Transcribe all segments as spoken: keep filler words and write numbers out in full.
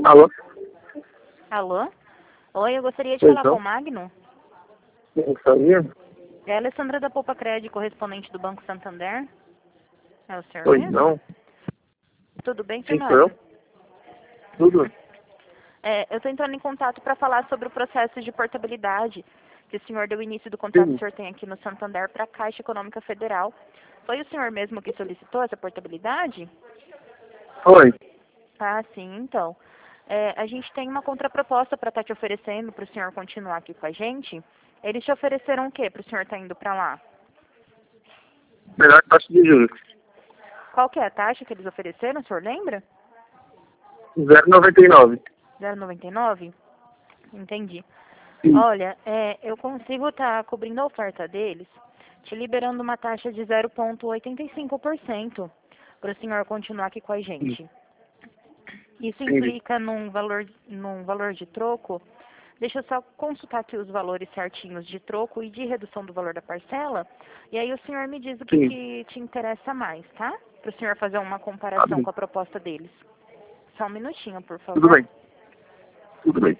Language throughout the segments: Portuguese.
Alô? Alô? Oi, eu gostaria de Oi, falar então? com o Magno. Quem sabia? É a Alessandra da Poupa Crédito, correspondente do Banco Santander. É o senhor Oi, mesmo? não? Tudo bem, senhor Quem sou eu? Magno? Tudo? É, eu estou entrando em contato para falar sobre o processo de portabilidade que o senhor deu início do contrato que o Sim. senhor tem aqui no Santander para a Caixa Econômica Federal. Foi o senhor mesmo que solicitou essa portabilidade? Oi. Ah, sim, então. É, a gente tem uma contraproposta para estar te oferecendo para o senhor continuar aqui com a gente. Eles te ofereceram o quê para o senhor estar indo para lá? Melhor taxa de juros. Qual que é a taxa que eles ofereceram, o senhor lembra? zero vírgula noventa e nove. zero vírgula noventa e nove? Entendi. Sim. Olha, é, eu consigo estar cobrindo a oferta deles, te liberando uma taxa de zero vírgula oitenta e cinco por cento para o senhor continuar aqui com a Sim. gente. Isso Entendi. implica num valor, num valor de troco. Deixa eu só consultar aqui os valores certinhos de troco e de redução do valor da parcela. E aí o senhor me diz o que, Sim. que te interessa mais, tá? Para o senhor fazer uma Tá comparação bem. com a proposta deles. Só um minutinho, por Tudo favor. bem. Tudo bem.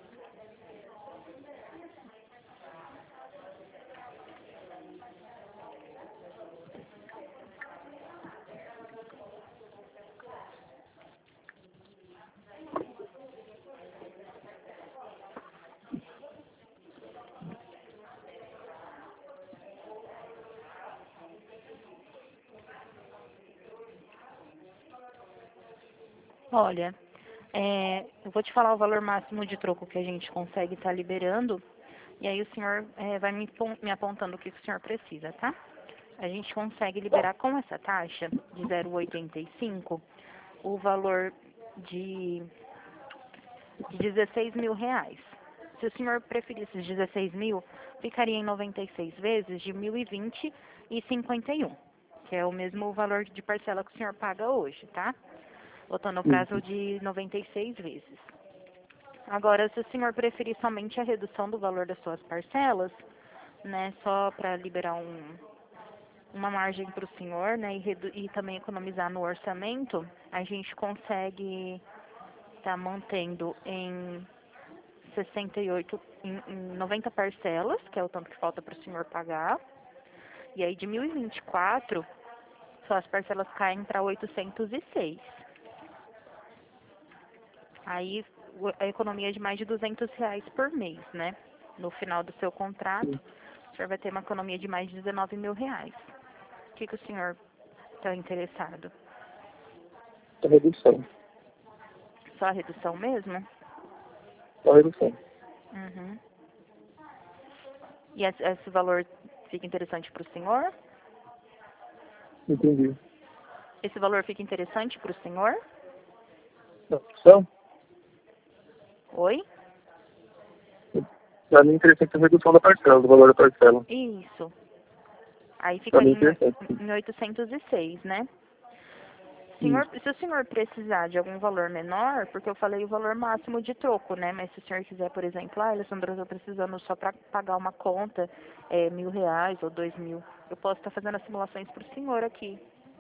Olha, é, eu vou te falar o valor máximo de troco que a gente consegue estar liberando. E aí o senhor é, vai me, pon- me apontando o que que o senhor precisa, tá? A gente consegue liberar com essa taxa de zero vírgula oitenta e cinco o valor de, de dezesseis mil reais. Se o senhor preferir esses dezesseis mil, ficaria em noventa e seis vezes de mil e vinte e cinquenta e um, que é o mesmo valor de parcela que o senhor paga hoje, tá? Botando o Sim. prazo de noventa e seis vezes. Agora, se o senhor preferir somente a redução do valor das suas parcelas, né, só para liberar um, uma margem para o senhor, né, e, redu- e também economizar no orçamento, a gente consegue estar mantendo em sessenta e oito, em, em noventa parcelas, que é o tanto que falta para o senhor pagar, e aí de mil e vinte e quatro, suas parcelas caem para oitocentos e seis. Aí o- a economia é de mais de duzentos reais por mês, né? No final do seu contrato, Sim. o senhor vai ter uma economia de mais de dezenove mil reais. O que, que o senhor está interessado? Tá redução. Só a redução mesmo? Tá redução. Uhum. E esse, esse valor fica interessante para o senhor? Entendi. Esse valor fica interessante para o senhor? Opção? Oi? Pra mim é interessante a redução da parcela, do valor da parcela. Isso. Aí Pra mim ficaria é interessante. em, em oitocentos e seis, né? Sim. Senhor, se o senhor precisar de algum valor menor, porque eu falei o valor máximo de troco, né? Mas se o senhor quiser, por exemplo, ah, Alessandra, eu estou precisando só para pagar uma conta, é, mil reais ou dois mil, eu posso estar fazendo as simulações para o senhor aqui.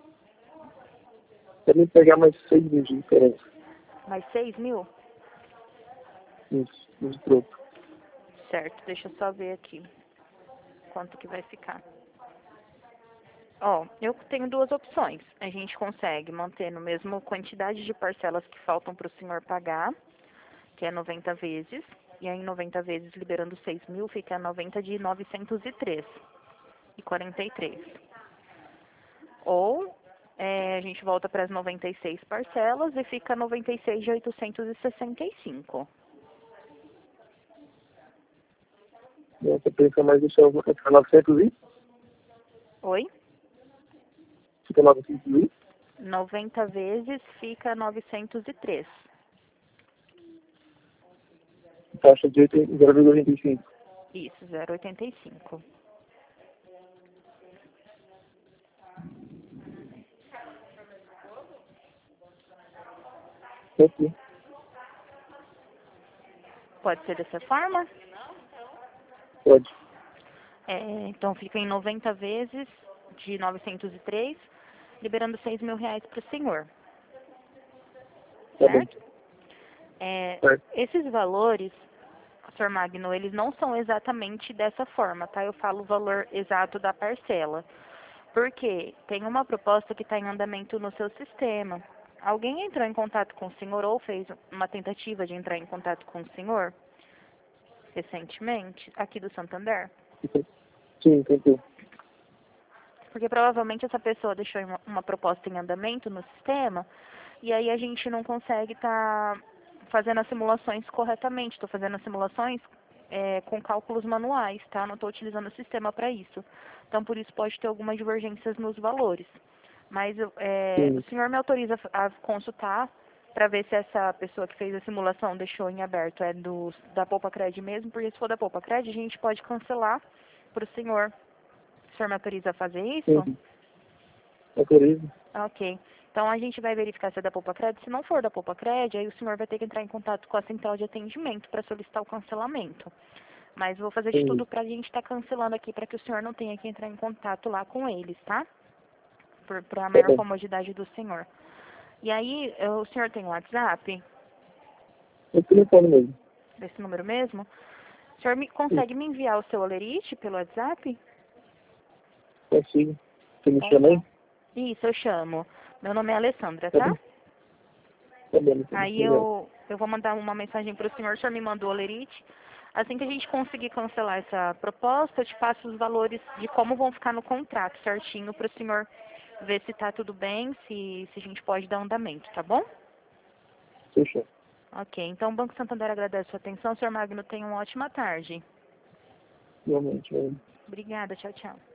Pra mim pegar mais seis mil de diferença. Mais seis mil? Isso. De troco. Certo, deixa eu só ver aqui quanto que vai ficar. Ó, eu tenho duas opções. A gente consegue manter no mesmo quantidade de parcelas que faltam para o senhor pagar, que é noventa vezes, e aí noventa vezes liberando seis mil fica noventa de novecentos e três e quarenta e três. Ou é, a gente volta para as noventa e seis parcelas e fica noventa e seis de oitocentos e sessenta e cinco. Você pensa mais deixar eu vou ficar novecentos e? Oi? Fica novecentos e? noventa vezes fica novecentos e três. Taxa de zero vírgula oitenta e cinco. Isso, zero vírgula oitenta e cinco. Aqui. Pode ser dessa forma? Pode. É, então fica em noventa vezes de novecentos e três, liberando seis mil reais para o senhor. Tá bem. Certo? É, Certo. esses valores, senhor Magno, eles não são exatamente dessa forma, tá? Eu falo o valor exato da parcela. Porque tem uma proposta que está em andamento no seu sistema. Alguém entrou em contato com o senhor ou fez uma tentativa de entrar em contato com o senhor recentemente, aqui do Santander? Sim, entendi. Porque provavelmente essa pessoa deixou uma, uma proposta em andamento no sistema e aí a gente não consegue estar fazendo as simulações corretamente. Estou fazendo as simulações é, com cálculos manuais, tá? Não estou utilizando o sistema para isso. Então, por isso pode ter algumas divergências nos valores. Mas eu, é, o Sim, senhor me autoriza a consultar para ver se essa pessoa que fez a simulação deixou em aberto é do, da Poupa Cred mesmo, porque se for da Poupa Cred, a gente pode cancelar para o senhor. O senhor me autoriza a fazer isso? sim. Autorizo. Ok. Então a gente vai verificar se é da Poupa Cred. Se não for da Poupa Cred, aí o senhor vai ter que entrar em contato com a central de atendimento para solicitar o cancelamento. Mas vou fazer de Entendi. tudo para a gente estar cancelando aqui para que o senhor não tenha que entrar em contato lá com eles, tá? Para a Tá maior bom. comodidade do senhor. E aí, eh, o senhor tem um WhatsApp O telefone mesmo. desse número mesmo? O senhor me, consegue me enviar o seu olerite pelo WhatsApp? Consigo. Você me Então chama aí? tá. Isso, eu chamo. Meu nome é Alessandra, Tá tá? bom. Tá bom, então. Aí Obrigado. eu, eu vou mandar uma mensagem para o senhor, o senhor me manda o olerite. Assim que a gente conseguir cancelar essa proposta, eu te passo os valores de como vão ficar no contrato certinho para o senhor ver se está tudo bem, se, se a gente pode dar andamento, tá bom? Fechou. Ok, então o Banco Santander agradece a sua atenção. senhor Magno, tenha uma ótima tarde. Realmente, é. Obrigada, tchau, tchau.